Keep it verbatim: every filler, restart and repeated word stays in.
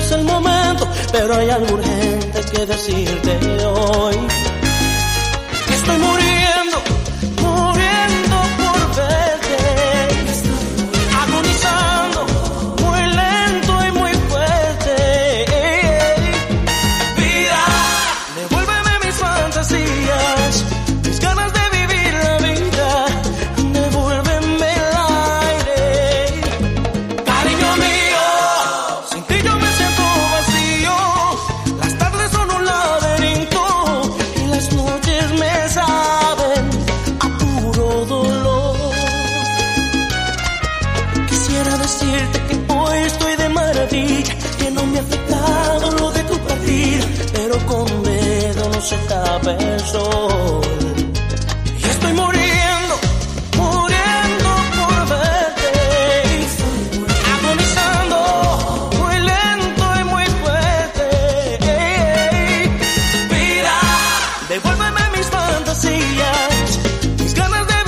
es el momento, pero hay algo urgente que decirte hoy. Estoy muriendo, muriendo por verte, agonizando, muy lento y muy fuerte. Vida, devuélveme mis fantasías, mis ganas de vivir la vida, devuélveme el aire. Cariño mío, sin ti yo me siento vacío, las tardes son un laberinto y las noches me saben a puro dolor. Quisiera decirte que hoy estoy de maravilla, que no me ha afectado lo de tu partida, pero con dedo no se tapa el sol.